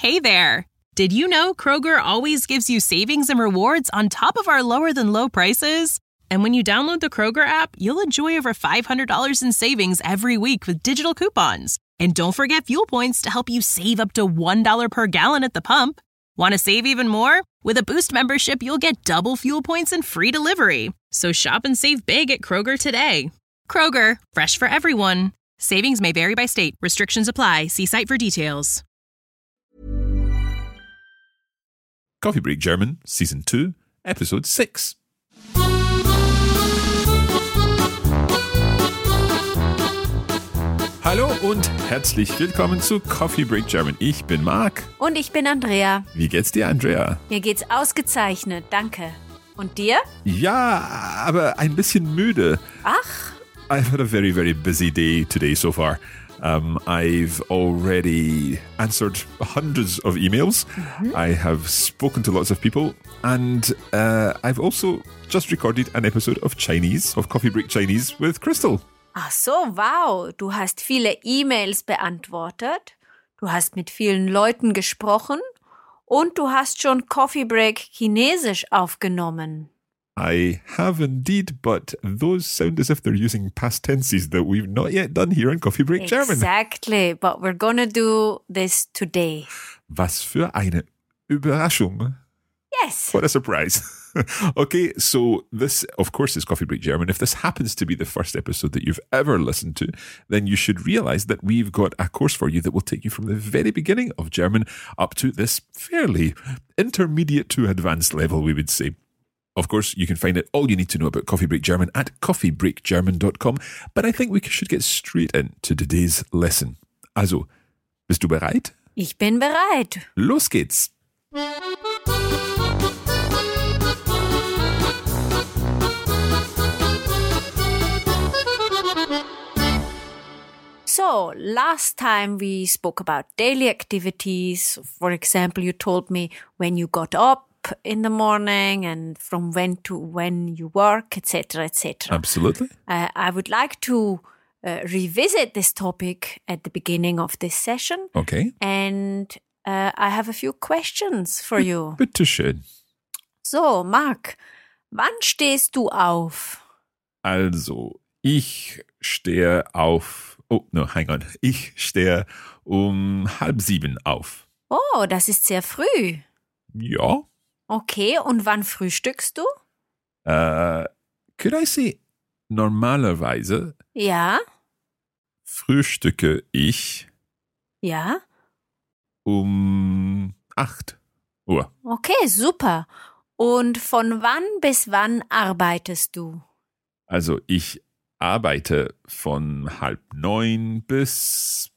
Hey there! Did you know Kroger always gives you savings and rewards on top of our lower-than-low prices? And when you download the Kroger app, you'll enjoy over $500 in savings every week with digital coupons. And don't forget fuel points to help you save up to $1 per gallon at the pump. Want to save even more? With a Boost membership, you'll get double fuel points and free delivery. So shop and save big at Kroger today. Kroger, fresh for everyone. Savings may vary by state. Restrictions apply. See site for details. Coffee Break German, Season 2, Episode 6. Hallo und herzlich willkommen zu Coffee Break German. Ich bin Marc. Und ich bin Andrea. Wie geht's dir, Andrea? Mir geht's ausgezeichnet, danke. Und dir? Ja, aber ein bisschen müde. Ach? I've had a very, very busy day today so far. I've already answered hundreds of emails. I have spoken to lots of people. And I've also just recorded an episode of Coffee Break Chinese with Crystal. Ach so, wow. Du hast viele E-Mails beantwortet. Du hast mit vielen Leuten gesprochen. Und du hast schon Coffee Break Chinesisch aufgenommen. I have indeed, but those sound as if they're using past tenses that we've not yet done here on Coffee Break German. Exactly, but we're gonna do this today. Was für eine Überraschung. Yes. What a surprise. Okay, so this, of course, is Coffee Break German. If this happens to be the first episode that you've ever listened to, then you should realize that we've got a course for you that will take you from the very beginning of German up to this fairly intermediate to advanced level, we would say. Of course, you can find out all you need to know about Coffee Break German at coffeebreakgerman.com. But I think we should get straight into today's lesson. Also, bist du bereit? Ich bin bereit. Los geht's! So, last time we spoke about daily activities. For example, you told me when you got up in the morning and from when to when you work, etc., etc. Absolutely. I would like to revisit this topic at the beginning of this session. Okay. And I have a few questions for you. Bitte schön. So, Marc, wann stehst du auf? Also, ich stehe auf... Oh, no, hang on. Ich stehe 6:30 auf. Oh, das ist sehr früh. Ja. Okay, und wann frühstückst du? Could I say, normalerweise Ja. frühstücke ich Ja. 8 Uhr. Okay, super. Und von wann bis wann arbeitest du? Also ich arbeite von 8:30 bis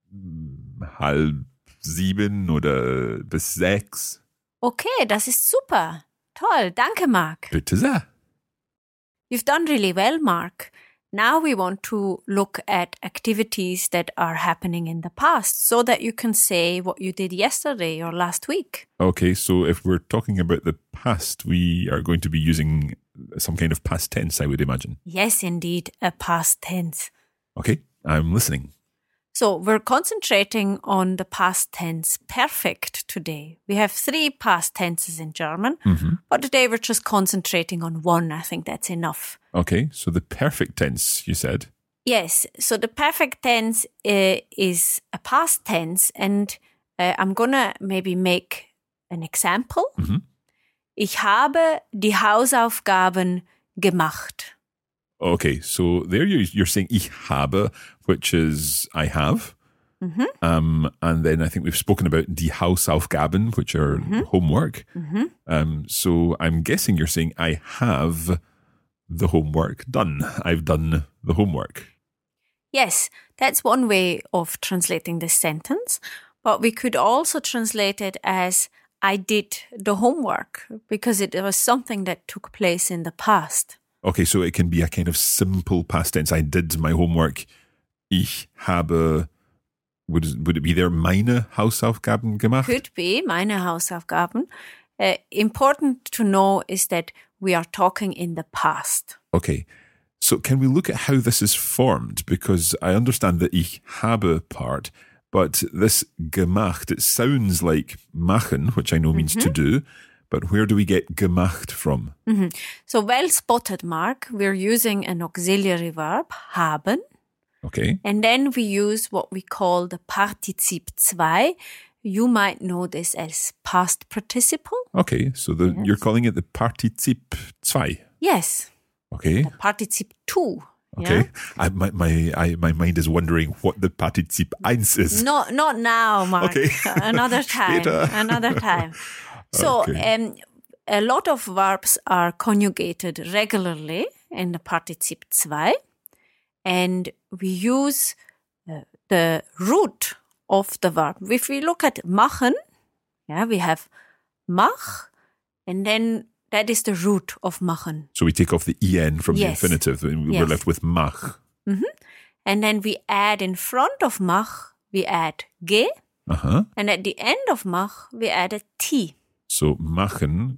6:30 oder bis 6. Okay, das ist super. Toll, danke, Marc. Bitte sehr. You've done really well, Marc. Now we want to look at activities that are happening in the past so that you can say what you did yesterday or last week. Okay, so if we're talking about the past, we are going to be using some kind of past tense, I would imagine. Yes, indeed, a past tense. Okay, I'm listening. So we're concentrating on the past tense perfect today. We have 3 past tenses in German, but today we're just concentrating on one. I think that's enough. Okay, so the perfect tense, you said. Yes, so the perfect tense is a past tense, and I'm gonna maybe make an example. Ich habe die Hausaufgaben gemacht. Okay, so there you're saying ich habe, which is I have. And then I think we've spoken about die Hausaufgaben, which are homework. So I'm guessing you're saying I have the homework done. I've done the homework. Yes, that's one way of translating this sentence. But we could also translate it as I did the homework because it was something that took place in the past. Okay, so it can be a kind of simple past tense. I did my homework. Ich habe, would it be there, meine Hausaufgaben gemacht? Could be, meine Hausaufgaben. Important to know is that we are talking in the past. Okay, so can we look at how this is formed? Because I understand the ich habe part But this gemacht, it sounds like machen, which I know means to do, but where do we get gemacht from? So well spotted, Mark. We're using an auxiliary verb, haben. Okay. And then we use what we call the Partizip 2. You might know this as past participle. Okay, so you're calling it the Partizip 2. Yes. Okay. The Partizip 2. Okay. Yeah? My mind is wondering what the Partizip 1 is. Not now, Mark. Okay. Another time. Später. Another time. So a lot of verbs are conjugated regularly in the Partizip 2. And we use the root of the verb. If we look at machen, we have mach, and then that is the root of machen. So we take off the en from the Yes. infinitive, and we're left with mach. And then we add in front of mach, we add ge, and at the end of mach, we add a t. So machen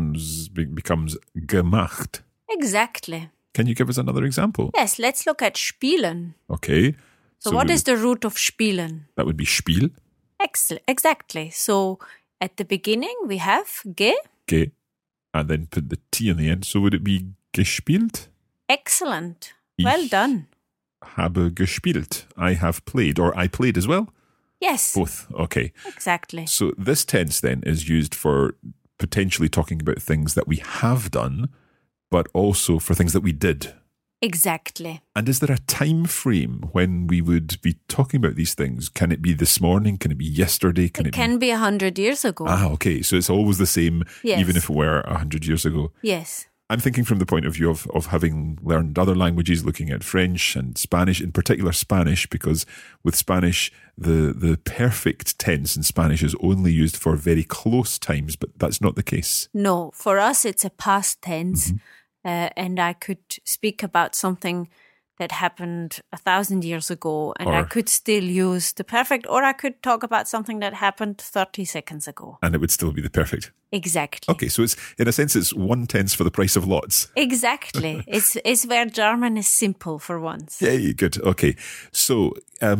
becomes gemacht. Exactly. Can you give us another example? Yes, let's look at spielen. Okay. So what is the root of spielen? That would be Spiel. Exactly. So at the beginning, we have ge. Ge. And then put the T in the end. So would it be gespielt? Excellent. Well done. Habe gespielt. I have played. Or I played as well? Yes. Both. Okay. Exactly. So this tense then is used for potentially talking about things that we have done, but also for things that we did. Exactly. And is there a time frame when we would be talking about these things? Can it be this morning? Can it be yesterday? It can be 100 years ago. Okay. So it's always the same, Yes. even if it were 100 years ago. Yes. I'm thinking from the point of view of having learned other languages, looking at French and Spanish, in particular Spanish, because with Spanish, the perfect tense in Spanish is only used for very close times, but that's not the case. No, for us, it's a past tense. And I could speak about something that happened 1,000 years ago, and I could still use the perfect, or I could talk about something that happened 30 seconds ago. And it would still be the perfect. Exactly. Okay, so it's in a sense, it's one tense for the price of lots. Exactly. It's where German is simple for once. Yay, good. Okay, so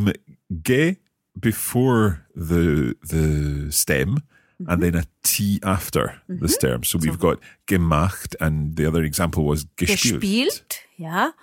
ge before the stem, and then a T after the stem. So we've got gemacht, and the other example was gespielt. Gespielt, ja.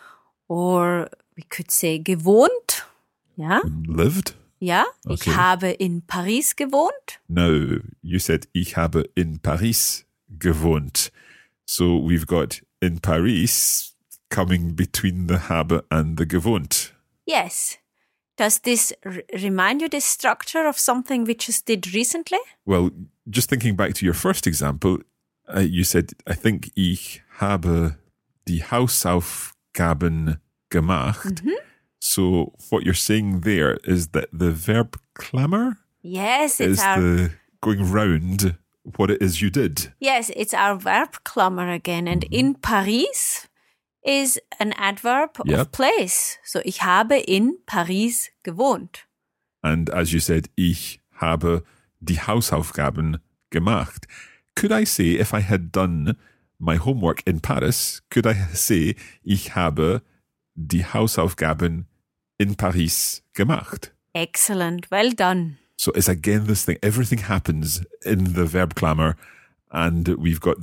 Or we could say gewohnt, ja. Lived. Ja, Okay. ich habe in Paris gewohnt. No, you said ich habe in Paris gewohnt. So we've got in Paris coming between the habe and the gewohnt. Yes. Does this remind you the structure of something we just did recently? Well, just thinking back to your first example, you said, I think ich habe die Hausaufgaben gemacht. So what you're saying there is that the verb clamor Yes, is it's our the going round what it is you did. yes, it's our verb clamor again. And in Paris is an adverb Yep. of place. So ich habe in Paris gewohnt. And as you said, ich habe die Hausaufgaben gemacht. Could I say, if I had done my homework in Paris, could I say, ich habe die Hausaufgaben in Paris gemacht? Excellent. Well done. So it's again this thing, everything happens in the verb clamor, and we've got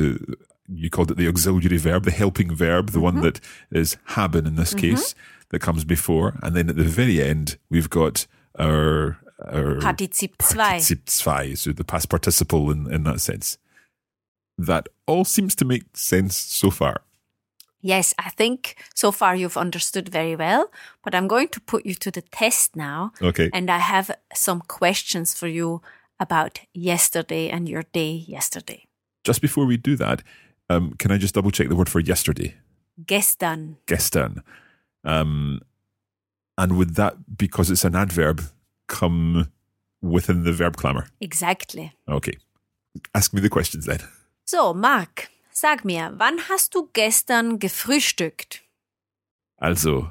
you called it the auxiliary verb, the helping verb, the one that is haben in this case, that comes before. And then at the very end, we've got our Partizip 2. Partizip 2, so the past participle in that sense. That all seems to make sense so far. Yes, I think so far you've understood very well, but I'm going to put you to the test now. Okay. And I have some questions for you about yesterday and your day yesterday. Just before we do that, can I just double check the word for yesterday? Gestern. Gestern. And would that, because it's an adverb, come within the verb clamor? Exactly. Okay. Ask me the questions then. So, Marc, sag mir, wann hast du gestern gefrühstückt? Also,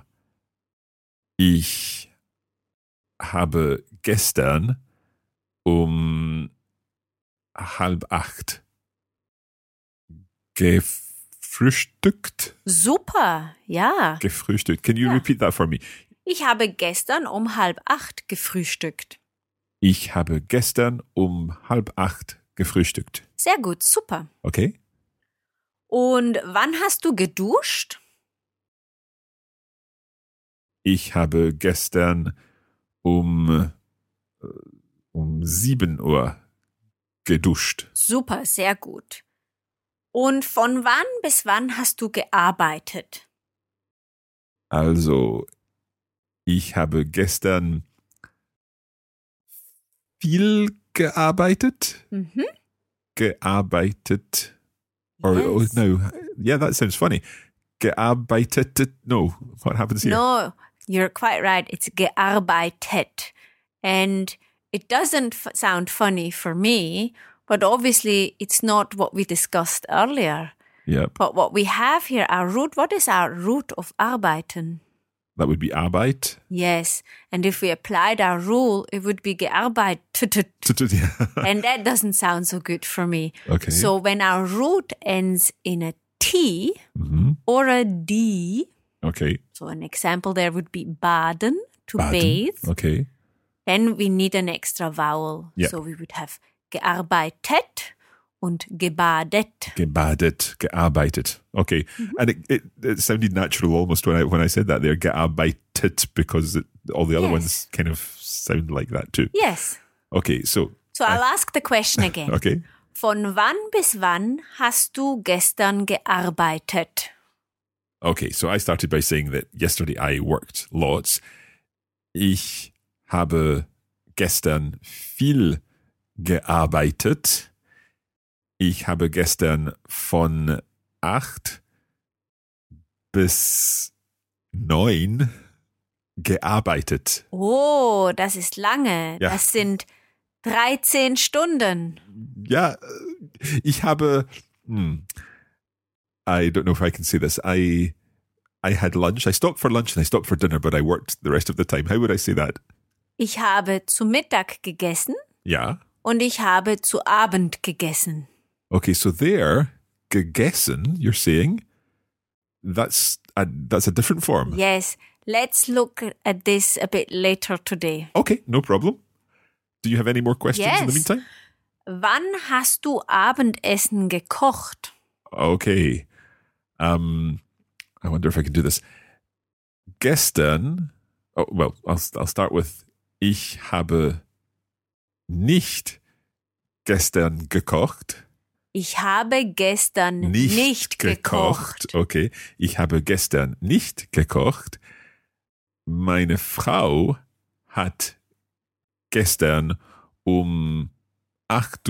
ich habe gestern um 7:30 gefrühstückt. Super, ja. Gefrühstückt. Can you repeat that for me? Ich habe gestern um 7:30 gefrühstückt. Ich habe gestern um 7:30 gefrühstückt. Sehr gut, super. Okay. Und wann hast du geduscht? Ich habe gestern um 7 Uhr geduscht. Super, sehr gut. Und von wann bis wann hast du gearbeitet? Also, ich habe gestern viel gearbeitet. Gearbeitet. Or, Yes. oh, no. Yeah, that sounds funny. Gearbeitet. No. What happens here? No, you're quite right. It's gearbeitet. And it doesn't sound funny for me, but obviously it's not what we discussed earlier. Yep. But what we have here, our root, what is our root of arbeiten? That would be Arbeit. Yes. And if we applied our rule, it would be gearbeitet. And that doesn't sound so good for me. Okay. So when our root ends in a T or a D, Okay. so an example there would be baden, to Baden. bathe, Okay. then we need an extra vowel. Yeah. So we would have gearbeitet und gebadet. Gebadet, gearbeitet. Okay. And it sounded natural almost when I said that there, gearbeitet, because all the other Yes. ones kind of sound like that too. Yes. Okay, so, So I'll ask the question again. okay. Von wann bis wann hast du gestern gearbeitet? Okay, so I started by saying that yesterday I worked lots. Ich habe gestern viel gearbeitet. Ich habe gestern von 8 bis 9 gearbeitet. Oh, das ist lange. Ja. Das sind 13 Stunden. Ja, ich habe, I don't know if I can say this. I had lunch. I stopped for lunch and I stopped for dinner, but I worked the rest of the time. How would I say that? Ich habe zu Mittag gegessen Ja. und ich habe zu Abend gegessen. Okay, so there, gegessen, you're saying, that's a different form. Yes, let's look at this a bit later today. Okay, no problem. Do you have any more questions in the Yes. meantime? Wann hast du Abendessen gekocht? Okay. I wonder if I can do this. Gestern, oh, well, I'll start with, ich habe nicht gestern gekocht. Ich habe gestern nicht gekocht. Okay. Ich habe gestern nicht gekocht. Meine Frau hat gestern um 8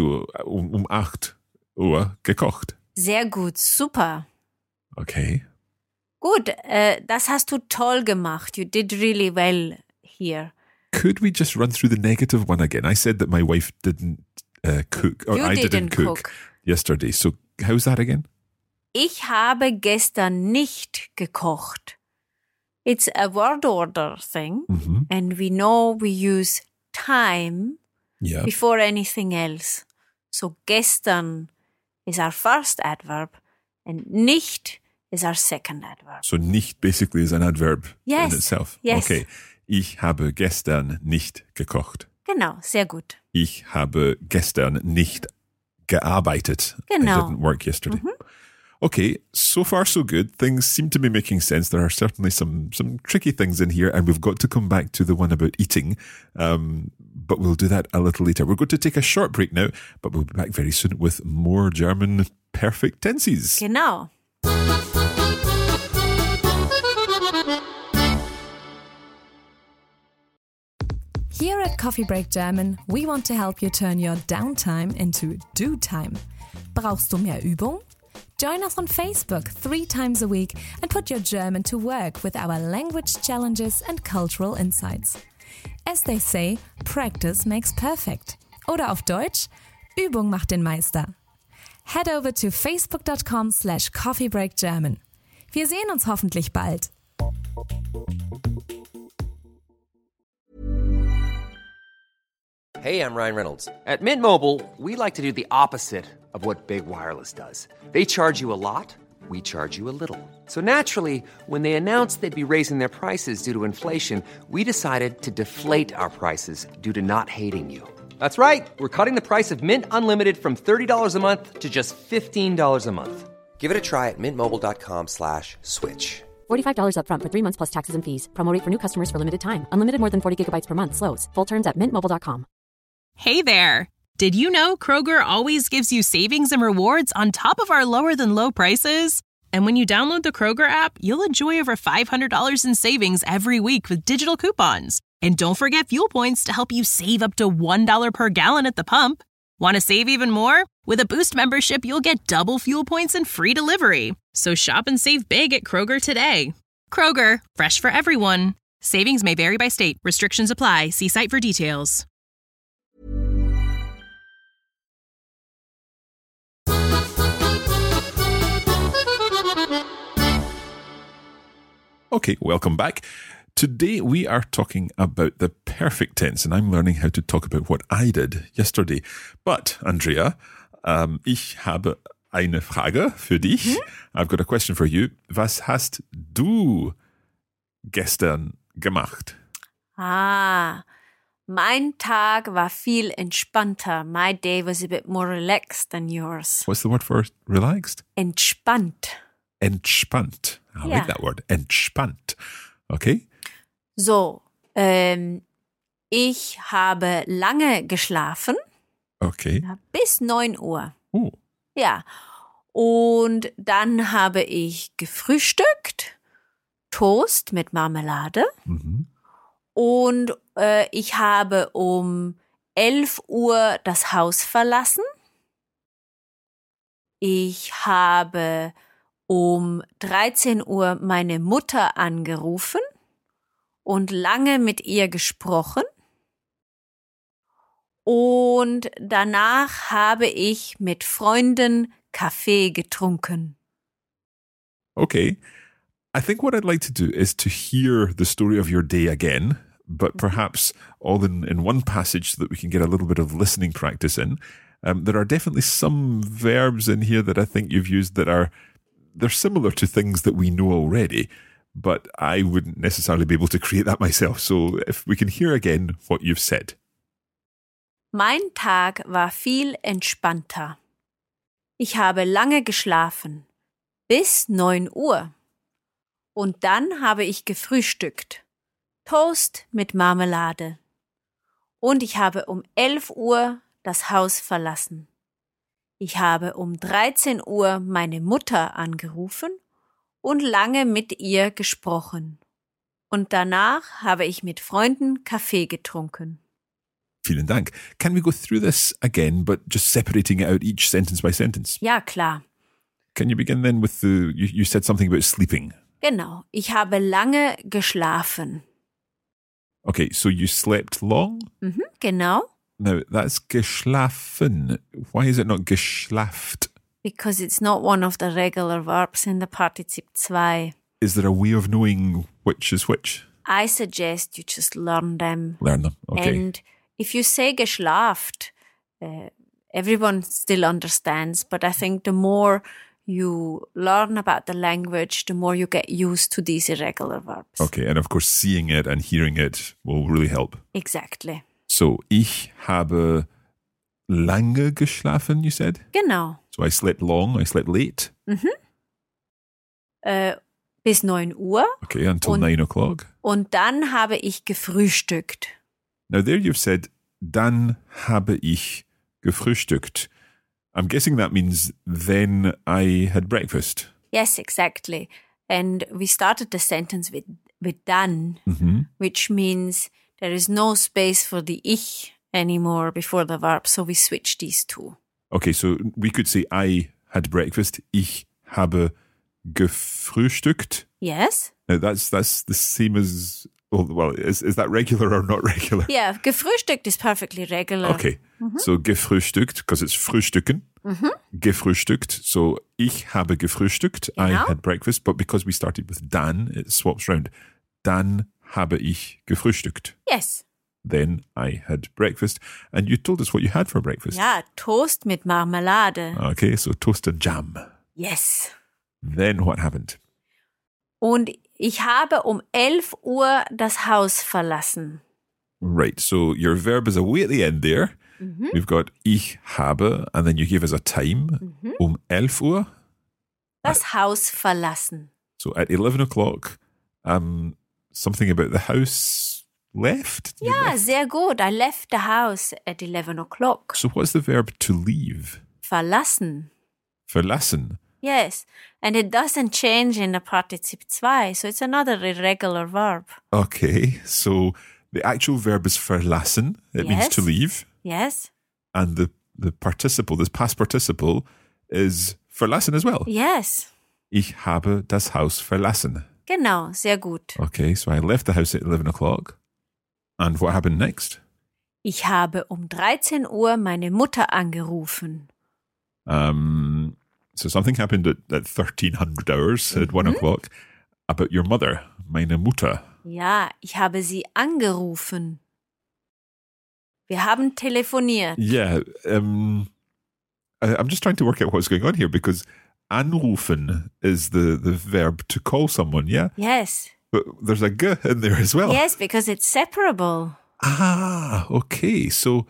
Uhr gekocht. Sehr gut, super. Okay. Gut, das hast du toll gemacht. You did really well here. Could we just run through the negative one again? I said that my wife didn't cook, or You I didn't didn't cook yesterday. So how's that again? Ich habe gestern nicht gekocht. It's a word order thing, and we know we use time Yeah. before anything else. So gestern is our first adverb, and nicht is our second adverb. So nicht basically is an adverb Yes. in itself. Yes. Okay. Ich habe gestern nicht gekocht. Genau, sehr gut. Ich habe gestern nicht gearbeitet. Genau. I didn't work yesterday. Okay, so far so good. Things seem to be making sense. There are certainly some tricky things in here, and we've got to come back to the one about eating. But we'll do that a little later. We're going to take a short break now, but we'll be back very soon with more German perfect tenses. Genau. Here at Coffee Break German, we want to help you turn your downtime into do time. Brauchst du mehr Übung? Join us on Facebook 3 times a week and put your German to work with our language challenges and cultural insights. As they say, practice makes perfect. Oder auf Deutsch, Übung macht den Meister. Head over to facebook.com/coffeebreakgerman. Wir sehen uns hoffentlich bald. Hey, I'm Ryan Reynolds. At Mint Mobile, we like to do the opposite of what Big Wireless does. They charge you a lot, we charge you a little. So naturally, when they announced they'd be raising their prices due to inflation, we decided to deflate our prices due to not hating you. That's right. We're cutting the price of Mint Unlimited from $30 a month to just $15 a month. Give it a try at mintmobile.com/switch. $45 up front for 3 months plus taxes and fees. Promo rate for new customers for limited time. Unlimited more than 40 gigabytes per month. Slows full terms at mintmobile.com. Hey there! Did you know Kroger always gives you savings and rewards on top of our lower-than-low prices? And when you download the Kroger app, you'll enjoy over $500 in savings every week with digital coupons. And don't forget fuel points to help you save up to $1 per gallon at the pump. Want to save even more? With a Boost membership, you'll get double fuel points and free delivery. So shop and save big at Kroger today. Kroger, fresh for everyone. Savings may vary by state. Restrictions apply. See site for details. Okay, welcome back. Today we are talking about the perfect tense, and I'm learning how to talk about what I did yesterday. But, Andrea, ich habe eine Frage für dich. I've got a question for you. Was hast du gestern gemacht? Mein Tag war viel entspannter. My day was a bit more relaxed than yours. What's the word for relaxed? Entspannt. Entspannt. I like that word. Entspannt. Okay. So, ich habe lange geschlafen. Okay. Bis 9 Uhr. Oh. Ja. Und dann habe ich gefrühstückt. Toast mit Marmelade. Mhm. Und ich habe um 11 Uhr das Haus verlassen. Ich habe um 13 Uhr meine Mutter angerufen und lange mit ihr gesprochen. Und danach habe ich mit Freunden Kaffee getrunken. Okay. I think what I'd like to do is to hear the story of your day again, but perhaps all in one passage so that we can get a little bit of listening practice in. There are definitely some verbs in here that I think you've used that they're similar to things that we know already, but I wouldn't necessarily be able to create that myself. So if we can hear again what you've said. Mein Tag war viel entspannter. Ich habe lange geschlafen. Bis 9 Uhr. Und dann habe ich gefrühstückt. Toast mit Marmelade. Und ich habe um 11 Uhr das Haus verlassen. Ich habe um 13 Uhr meine Mutter angerufen und lange mit ihr gesprochen. Und danach habe ich mit Freunden Kaffee getrunken. Vielen Dank. Can we go through this again, but just separating it out each sentence by sentence? Ja, klar. Can you begin then with you said something about sleeping. Genau. Ich habe lange geschlafen. Okay, so you slept long? Genau. Now, that's geschlafen. Why is it not geschlaft? Because it's not one of the regular verbs in the partizip 2. Is there a way of knowing which is which? I suggest you just learn them. Learn them, okay. And if you say geschlaft, everyone still understands, but I think the more you learn about the language, the more you get used to these irregular verbs. Okay, and of course seeing it and hearing it will really help. Exactly. So, ich habe lange geschlafen, you said? Genau. So I slept long, I slept late? Bis 9 Uhr. Okay, until 9 o'clock. Und dann habe ich gefrühstückt. Now there you've said, dann habe ich gefrühstückt. I'm guessing that means then I had breakfast. Yes, exactly. And we started the sentence with dann, which means there is no space for the ich anymore before the verb, so we switch these two. Okay, so we could say I had breakfast. Ich habe gefrühstückt. Yes. Now that's the same as, well, is that regular or not regular? Yeah, gefrühstückt is perfectly regular. Okay, so gefrühstückt, because it's frühstücken. Gefrühstückt, so ich habe gefrühstückt. I had breakfast, but because we started with dann, it swaps round. Dann habe ich gefrühstückt. Yes. Then I had breakfast. And you told us what you had for breakfast. Ja, Toast mit Marmelade. Okay, so toasted jam. Yes. Then what happened? Und ich habe um 11 Uhr das Haus verlassen. Right, so your verb is away at the end there. We've got ich habe, and then you give us a time. Um 11 Uhr. Das Haus verlassen. So at 11 o'clock, something about the house left? You Ja, left. sehr gut. I left the house at 11 o'clock. So what's the verb to leave? Verlassen. Verlassen. Yes. And it doesn't change in the partizip 2, so it's another irregular verb. Okay, so the actual verb is verlassen. It means Yes. to leave. Yes? And the participle, this past participle, is verlassen as well. Yes. Ich habe das Haus verlassen. Genau, sehr gut. Okay, so I left the house at 11 o'clock. And what happened next? Ich habe um 13 Uhr meine Mutter angerufen. So something happened at 1300 hours at 1 o'clock about your mother, meine Mutter. Ja, ich habe sie angerufen. Wir haben telefoniert. Yeah, I'm just trying to work out what's going on here because anrufen is the verb to call someone, yeah? Yes. But there's a g in there as well. Yes, because it's separable. Ah, okay. So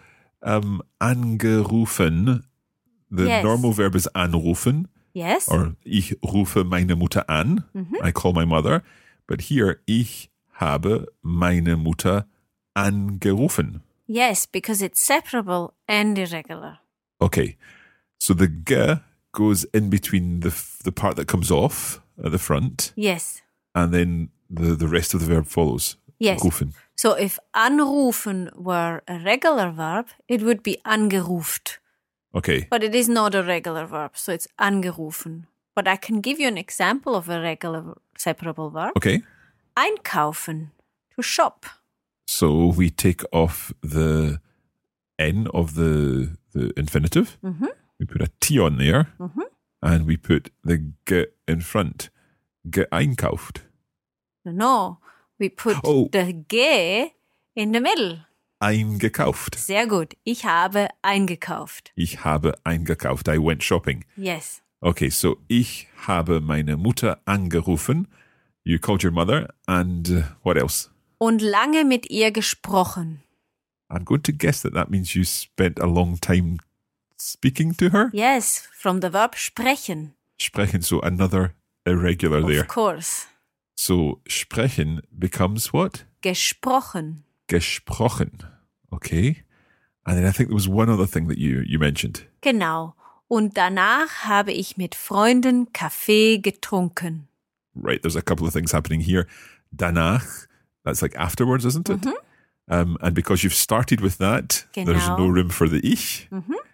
angerufen, the Yes. normal verb is anrufen, Yes. or ich rufe meine Mutter an. I call my mother. But here, ich habe meine Mutter angerufen. Yes, because it's separable and irregular. Okay. So the g goes in between the part that comes off at the front, Yes. and then the rest of the verb follows. Yes. Rufen. So if anrufen were a regular verb, it would be angeruft. Okay. But it is not a regular verb, so it's angerufen. But I can give you an example of a regular separable verb. Okay. Einkaufen, to shop. So we take off the N of the infinitive. We put a T on there. And we put the G in front. Geeinkauft. No, we put Oh. the G in the middle. Eingekauft. Sehr gut. Ich habe eingekauft. Ich habe eingekauft. I went shopping. Yes. Okay, so ich habe meine Mutter angerufen. You called your mother. And what else? Und lange mit ihr gesprochen. I'm going to guess that means you spent a long time speaking to her. Yes, from the verb sprechen. Sprechen, so another irregular there. Of course. So sprechen becomes what? Gesprochen. Gesprochen. Okay. And then I think there was one other thing that you mentioned. Genau. Und danach habe ich mit Freunden Kaffee getrunken. Right, there's a couple of things happening here. Danach, that's like afterwards, isn't it? And because you've started with that, there's Genau. no room for the ich.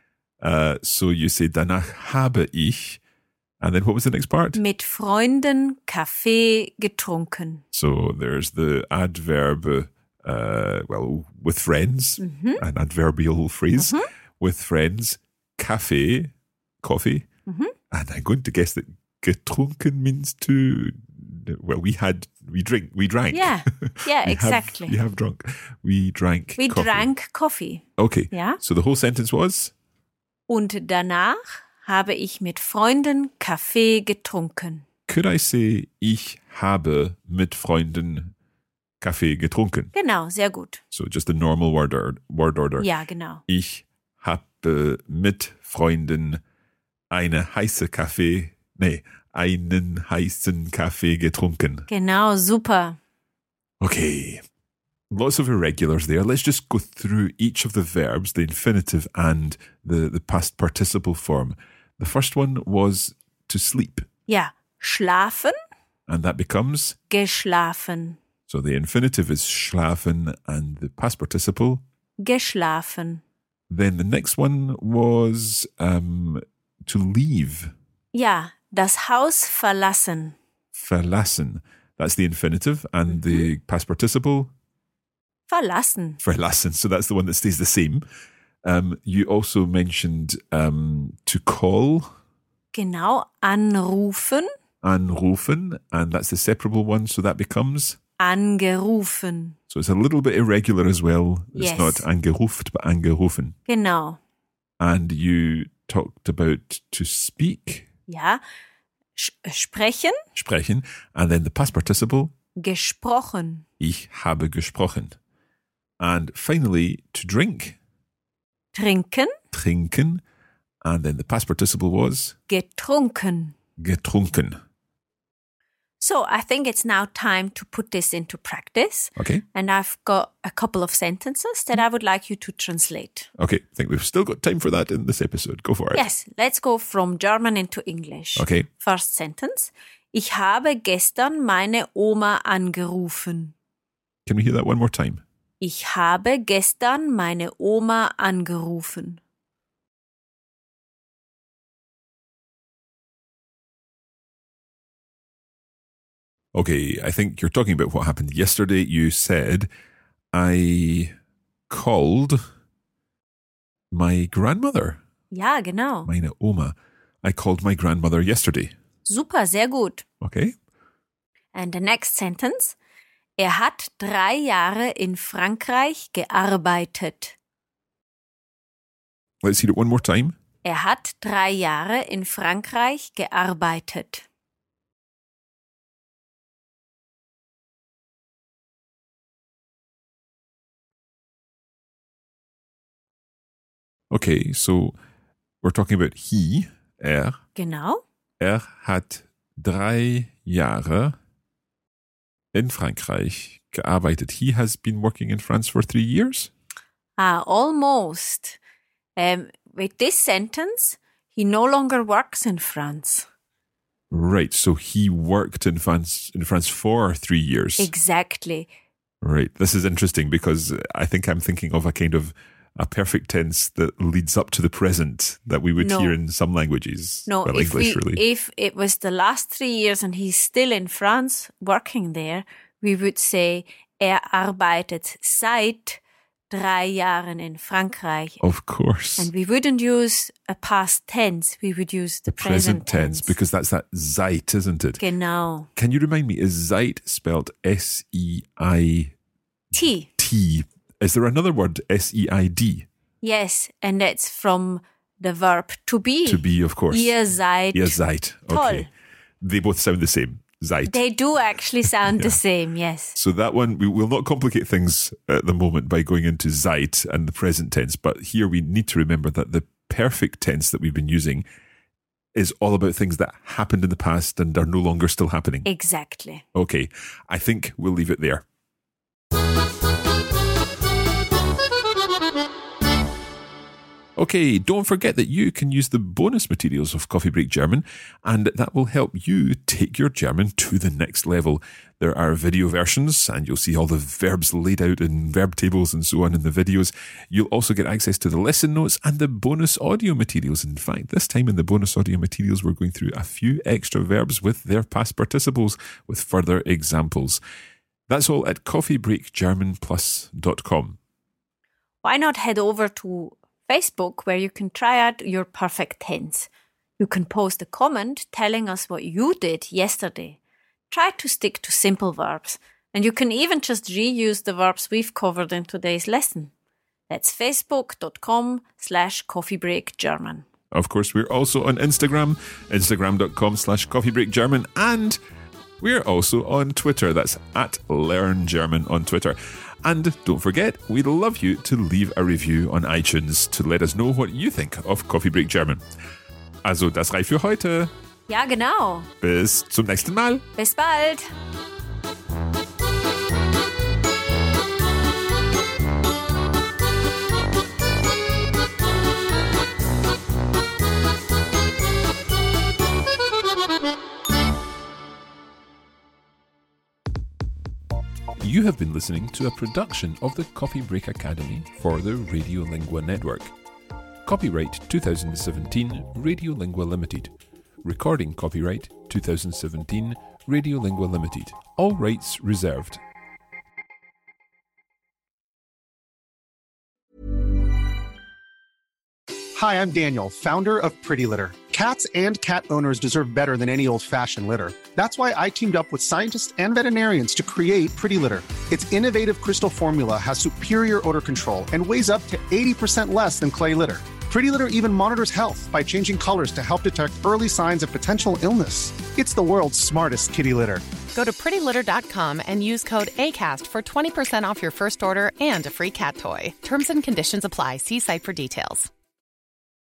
So you say danach habe ich. And then what was the next part? Mit Freunden Kaffee getrunken. So there's the adverb, with friends, an adverbial phrase, with friends, Kaffee, coffee. And I'm going to guess that getrunken means to, we drank. Yeah, yeah, exactly. We have drunk. We drank We coffee. drank coffee. Okay. Ja. So the whole sentence was? Und danach habe ich mit Freunden Kaffee getrunken. Could I say, ich habe mit Freunden Kaffee getrunken? Genau, sehr gut. So just the normal word order. Ja, genau. Ich habe mit Freunden einen heißen Kaffee getrunken. Genau, super. Okay. Lots of irregulars there. Let's just go through each of the verbs, the infinitive and the past participle form. The first one was to sleep, Ja, schlafen, and that becomes, geschlafen, so the infinitive is schlafen and the past participle. geschlafen. Then the next one was to leave, Ja, das Haus verlassen. verlassen. That's the infinitive, and the past participle, Verlassen. verlassen. So that's the one that stays the same. You also mentioned to call, Genau, anrufen, anrufen, and that's the separable one. So that becomes, angerufen. so it's a little bit irregular as well. It's Yes. not angeruft, but angerufen. Genau. And you talked about to speak. Ja, Sprechen. Sprechen. And then the past participle. Gesprochen. Ich habe gesprochen. And finally, to drink. Trinken. Trinken. And then the past participle was? Getrunken. Getrunken. So I think it's now time to put this into practice. Okay. And I've got a couple of sentences that I would like you to translate. Okay, I think we've still got time for that in this episode. Go for it. Yes, let's go from German into English. Okay. First sentence. Ich habe gestern meine Oma angerufen. Can we hear that one more time? Ich habe gestern meine Oma angerufen. Okay, I think you're talking about what happened yesterday. You said, I called my grandmother. Ja, genau. Meine Oma. I called my grandmother yesterday. Super, sehr gut. Okay. And the next sentence. Hat 3 Jahre in Frankreich gearbeitet. Let's hear it one more time. Hat 3 Jahre in Frankreich gearbeitet. Okay, so we're talking about he, Genau. Hat 3 Jahre in Frankreich gearbeitet. He has been working in France for 3 years? Almost. With this sentence, he no longer works in France. Right, so he worked in France for 3 years. Exactly. Right, this is interesting because I think I'm thinking of a kind of a perfect tense that leads up to the present that we would hear in some languages. No, well, English, really. If it was the last 3 years and he's still in France working there, we would say, arbeitet seit 3 Jahren in Frankreich. Of course. And we wouldn't use a past tense, we would use the present tense. Because that's that seit, isn't it? Genau. Can you remind me, is seit spelled S-E-I-T? T. Is there another word, S-E-I-D? Yes, and that's from the verb to be. To be, of course. Ihr seid. Ihr seid. Toll. Okay. They both sound the same. Seid. They do actually sound the same, yes. So that one, we will not complicate things at the moment by going into seid and the present tense. But here we need to remember that the perfect tense that we've been using is all about things that happened in the past and are no longer still happening. Exactly. Okay. I think we'll leave it there. Okay, don't forget that you can use the bonus materials of Coffee Break German, and that will help you take your German to the next level. There are video versions, and you'll see all the verbs laid out in verb tables and so on in the videos. You'll also get access to the lesson notes and the bonus audio materials. In fact, this time in the bonus audio materials, we're going through a few extra verbs with their past participles with further examples. That's all at coffeebreakgermanplus.com. Why not head over to Facebook, where you can try out your perfect tense. You can post a comment telling us what you did yesterday. Try to stick to simple verbs, and you can even just reuse the verbs we've covered in today's lesson. That's facebook.com/coffeebreakgerman. Of course, we're also on Instagram, instagram.com/coffeebreakgerman, and we're also on Twitter. That's @LearnGerman on Twitter. And don't forget, we'd love you to leave a review on iTunes to let us know what you think of Coffee Break German. Also, das reicht für heute. Ja, genau. Bis zum nächsten Mal. Bis bald. You have been listening to a production of the Coffee Break Academy for the Radiolingua Network. Copyright 2017 Radiolingua Limited. Recording copyright 2017 Radiolingua Limited. All rights reserved. Hi, I'm Daniel, founder of Pretty Litter. Cats and cat owners deserve better than any old-fashioned litter. That's why I teamed up with scientists and veterinarians to create Pretty Litter. Its innovative crystal formula has superior odor control and weighs up to 80% less than clay litter. Pretty Litter even monitors health by changing colors to help detect early signs of potential illness. It's the world's smartest kitty litter. Go to prettylitter.com and use code ACAST for 20% off your first order and a free cat toy. Terms and conditions apply. See site for details.